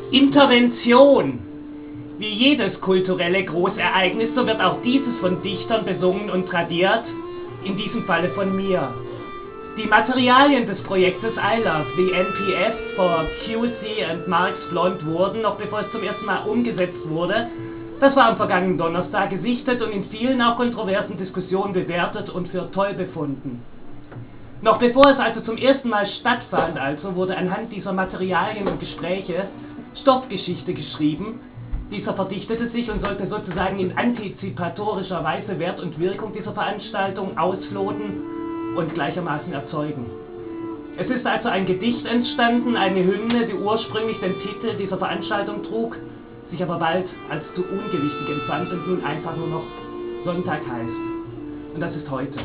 Intervention. Wie jedes kulturelle Großereignis, so wird auch dieses von Dichtern besungen und tradiert, in diesem Falle von mir. Die Materialien des Projektes I Love the NPF for QC and Marx Blond wurden, noch bevor es zum ersten Mal umgesetzt wurde, das war am vergangenen Donnerstag, gesichtet und in vielen auch kontroversen Diskussionen bewertet und für toll befunden. Noch bevor es also zum ersten Mal stattfand, wurde anhand dieser Materialien und Gespräche Stoffgeschichte geschrieben. Dieser verdichtete sich und sollte sozusagen in antizipatorischer Weise Wert und Wirkung dieser Veranstaltung ausloten und gleichermaßen erzeugen. Es ist also ein Gedicht entstanden, eine Hymne, die ursprünglich den Titel dieser Veranstaltung trug, sich aber bald als zu ungewichtig empfand und nun einfach nur noch Sonntag heißt. Und das ist heute.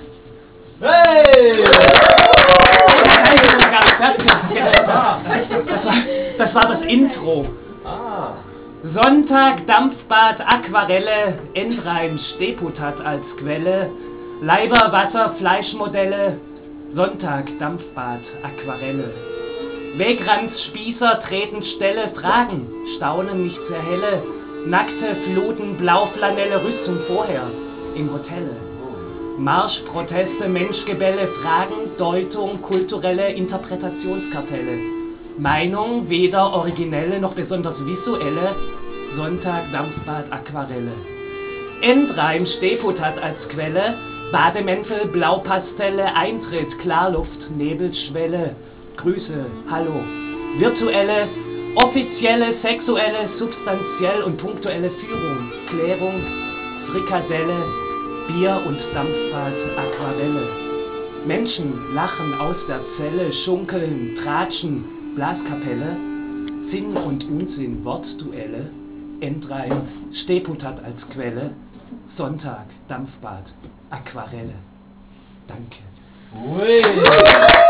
Hey! Nein, ich bin noch gar nicht fertig. Das war das Intro. Sonntag, Dampfbad, Aquarelle, Endreim, Steputat als Quelle, Leiber, Wasser, Fleischmodelle, Sonntag, Dampfbad, Aquarelle. Wegranz, Spießer, treten Stelle, Fragen, Staunen nicht sehr helle, nackte Fluten, Blauflanelle, Rüstung vorher, im Hotelle. Marschproteste, Menschgebälle, Fragen, Deutung, kulturelle Interpretationskapelle. Meinung, weder originelle noch besonders visuelle, Sonntag, Dampfbad, Aquarelle. Endreim, Steputat als Quelle, Bademäntel, Blaupastelle, Eintritt, Klarluft, Nebelschwelle, Grüße, Hallo. Virtuelle, offizielle, sexuelle, substanziell und punktuelle Führung, Klärung, Frikadelle, Bier und Dampfbad, Aquarelle. Menschen lachen aus der Zelle, schunkeln, tratschen, Blaskapelle, Sinn und Unsinn, Wortduelle, Endreim, Steputat als Quelle, Sonntag, Dampfbad, Aquarelle. Danke. Ui.